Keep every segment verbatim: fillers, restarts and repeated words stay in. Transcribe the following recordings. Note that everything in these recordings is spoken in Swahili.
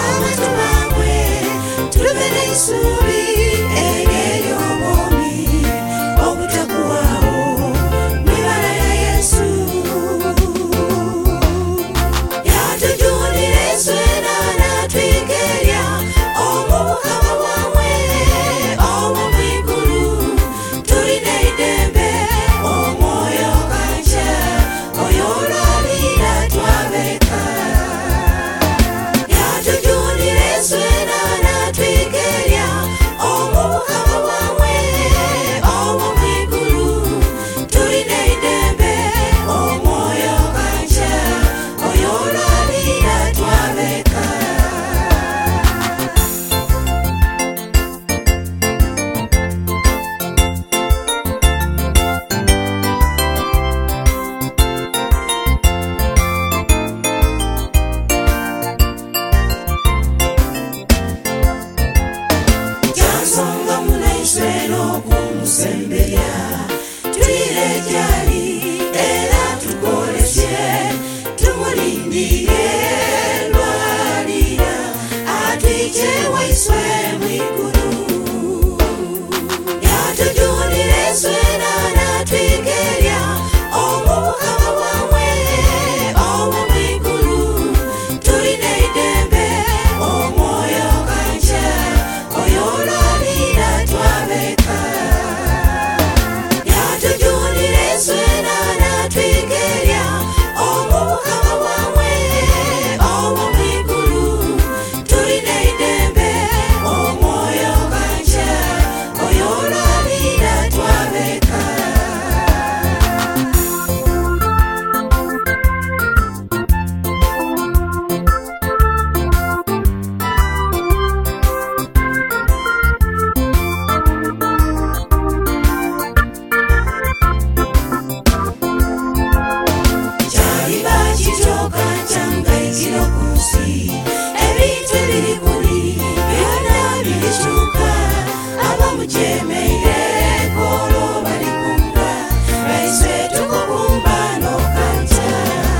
amatubamwe tulubere isubi egeyo bomi okutakuwao mwibala ya Yesu yatujunire swena natwigerya omubukama bwamwe omu mwigulu tuline idembe omwoyo kanja oyoralira twabeka yatujunire swena natwigerya omubukama bwamwe omu mwigulu tuline idembe omwoyo kanja oyoralira twabeka Jansonga munaisweno kumusembeya tuile jali era tukolesye tumulindire lwalira atwije waiswe mwigulu yatujunire swena natwigerya omubukama bwamwe omu mwigulu tuline idembe omwoyo kanja oyoralira twabeka yatujunire swena natwigerya omubukama bwamwe omu mwigulu tuline idembe omwoyo kanja oyoralira twabeka Chaliba chitoka changaikiro kusi ebintu ebiri kuli byona bilishuka abamujemeire kolo balikumba baiswe tukukumba nokanja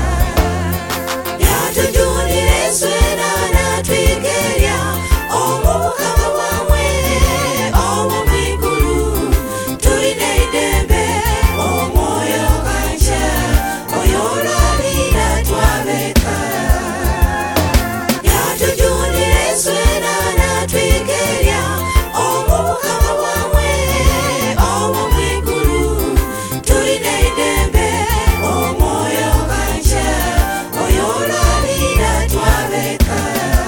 yatujunire swena natwigerya omubukama bwamwe omu mwigulu tuline idembe omwoyo kanja oyoralira twabeka yatujunire swena natwigerya omubukama bwamwe omu mwigulu tuline idembe omwoyo kanja oyoralira twabeka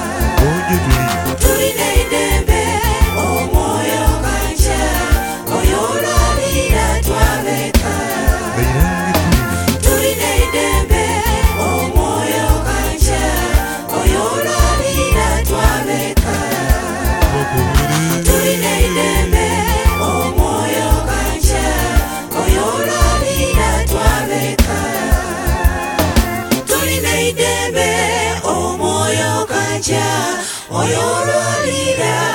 tuline idembe omwoyo kanja oyoralira twabeka tuline idembe omwoyo kanja oyoralira twabeka tuline idembe omwoyo kanja oyoralira twabeka tuline idembe omwoyo kanja oyoralira